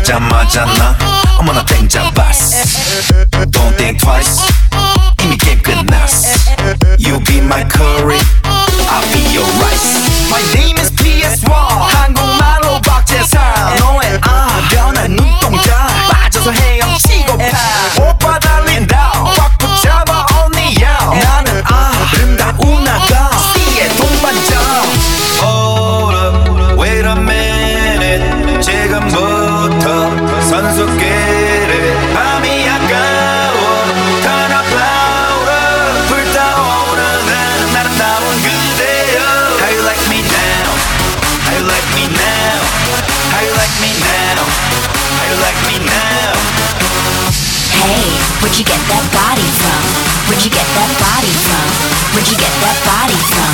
보자마자 나 어머나 땡 잡았어. Don't think twice, 이미 게임 끝났어. You be my curry, I'll be your rice. My name is PS1, 한국말로 박재상. 너의 변한 눈동자 빠져서 헤엄치고 파. 오빠 달린다 꽉 붙잡아 언니 야. 나는 아름다운 아가 C의 동반자. Hold up, wait a minute. 지금부터 선수끼리 밤이 아까워. Turn up louder. 불타오르는 아름다운 그대여. How you like me now? How you like me now? How you like me now? How you like me now? Hey, where'd you get that body from? Where'd you get that body from? Where'd you get that body from?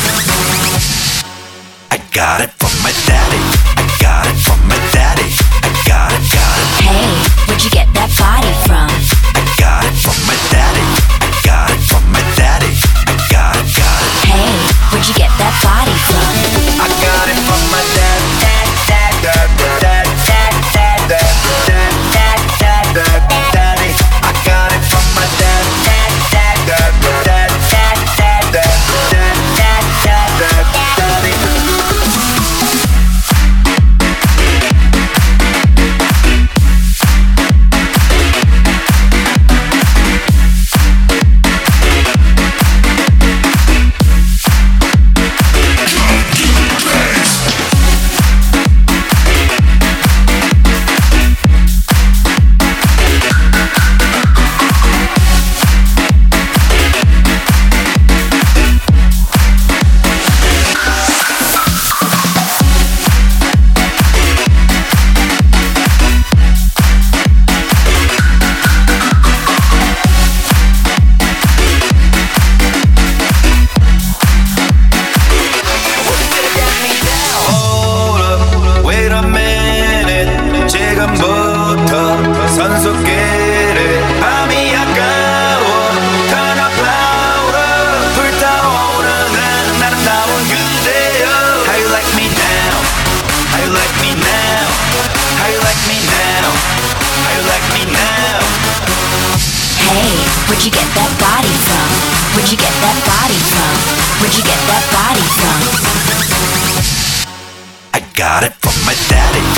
I got it from my daddy. I got it from my daddy. I got it, got it. Hey, where'd you get that body from? I got it from my daddy. I got it from my daddy. I got it, got it. Hey, where'd you get that body from? I got it from my dad. Dad, dad, dad, dad, dad, dad, dad, dad, dad, dad, daddy. I got it from my dad. Dad, dad, dad, dad, dad, dad, dad, dad, dad, dad, daddy. 지금부터 선수끼리 밤이 아까워. Turn up louder. 불타오르는 아름다운 그대여. How you like me now? How you like me now? How you like me now? How you like me now? Hey, where'd you get that body from? Where'd you get that body from? Where'd you get that body from? I got it from my daddy.